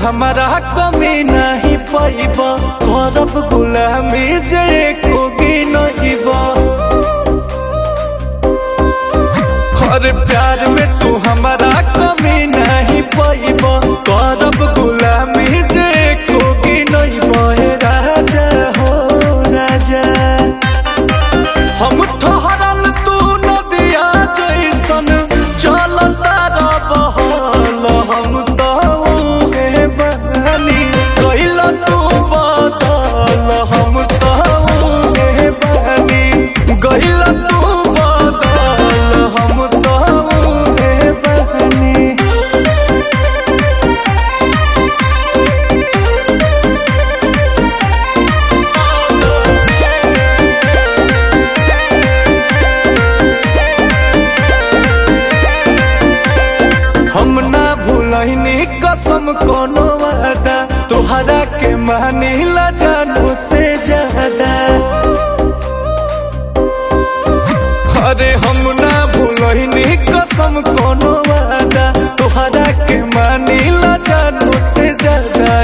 हमारा कमी नहीं पाइब, करब गुलामी जे कोगी नहिब। हर प्यार में तू हमारा कमी नहीं पाइब, करब गुलामी जे कोगी नहिब। राजा हो राजा हम ठहरल तू नदिया जैसन चलता बहल, हम तो उहे बनी कैल तू बदल, हम तो उहे बनी गैल तू बदल, हम तो उहे बनी। हम ना भूलनी कसम कोनो वादा, तुहरा के मानिला जानू से ज्यादा। अरे हम ना भूलनी कसम कोनो वादा, तुहरा के मानिला जानू से ज्यादा।